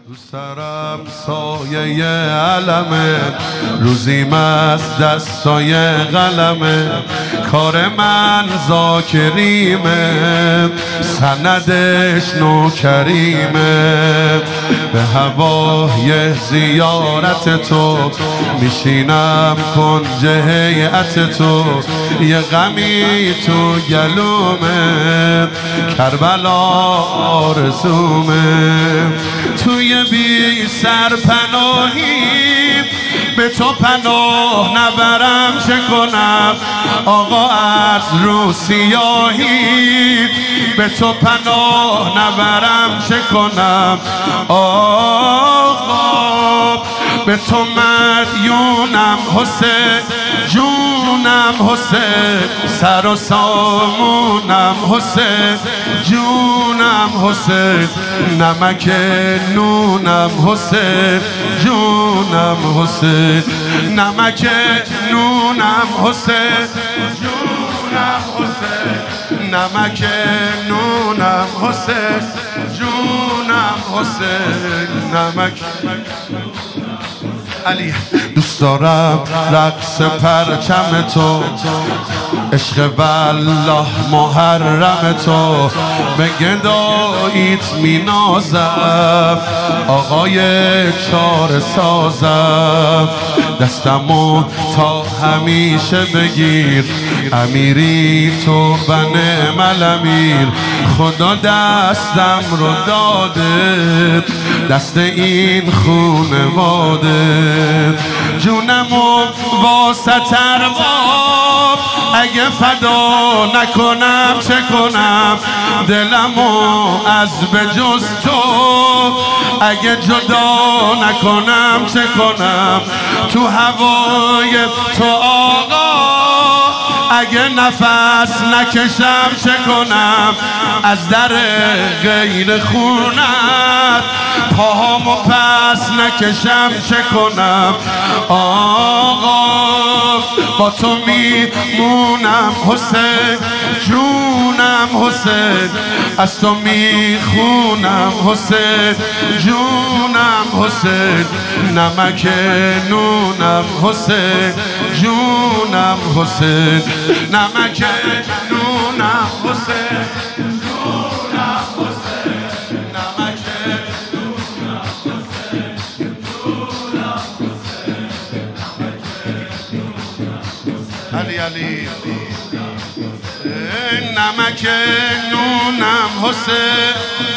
رو سرم سایه علمه، روزیم از دستای قلمه، کار من ذاکریمه، سندش نوکریمه. به هوای زیارت تو میشینم کنج هیئت تو، یه غمی تو گلومه، کربلا آرزومه. توی بی سرپناهی به تو پناه نبرم چه کنم؟ آقا از رو سیاهی به تو پناه نبرم چه کنم؟ آقا به تو مدیونم حسین، جونم حسین، سر و سامونم حسین، جونم حسین، نمک نونم حسین، جونم حسین، نمک نونم حسین، جونم حسین، نمک نونم حسین، جونم حسین، نمک. علی دوست دارم رقص پرچم تو، عشق والله محرم تو، به گداییت می نازم، آقای چار سازم. دستمو تا همیشه بگیر، امیری تو بنعم الامیر، خدا دستم رو داده، دست این خونواده. جونمو واسه ارباب اگه فدا نکنم چه کنم؟ دلمو از به جز تو اگه جدا نکنم چه کنم؟ تو هوای تو آقا اگه نفس نکشم چه کنم؟ از در غیر خونت پاهامو پس نکشم چه کنم؟ آقا با تو میمونم حسین، جونم حسین، از تو میخونم حسین، جونم حسین، نمک نونم حسین، جونم حسین، نمک نونم حسین، جونم حسین، نمک نونم حسین، جونم حسین. علی علی نمک نونم حسین،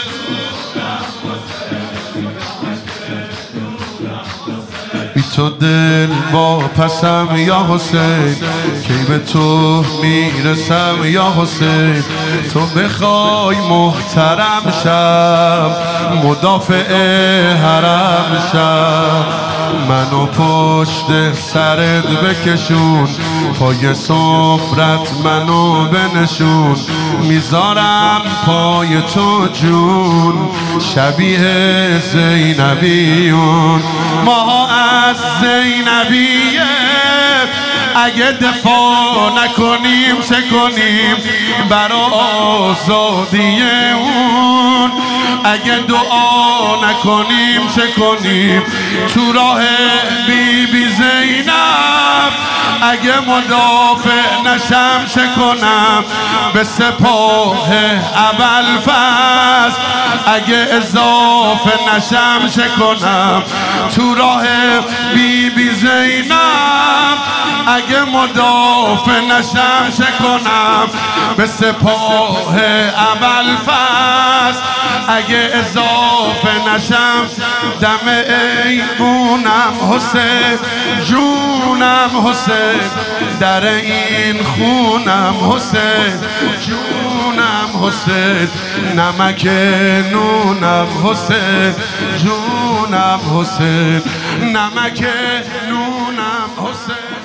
بی تو دل با پسم یا حسین، کی به تو میرسم یا حسین؟ تو بخوای محترم شم، مدافع حرم شم، منو پشت سرت بکشون، پای سفرت منو بنشون، میذارم پای تو جون، شبیه زینبیون. ما از زینبیه اگه دفاع نکنیم چه کنیم؟ برا آزادی اون اگه دعا نکنیم چه کنیم؟ تو راه بی بی زینب اگه مدافع نشم چه کنم؟ به سپاه ابوالفضل اگه اضافه نشم چه کنم؟ تو راه بی بی زینب اگه مدافع نشم چه کنم؟ به سپاه ابوالفضل اگه اضافه نشم، دم ایمونم حسین، جونم حسین، در این خونم حسین، جونم حسین، نمک نونم حسین، جونم حسین، نمک نونم حسین.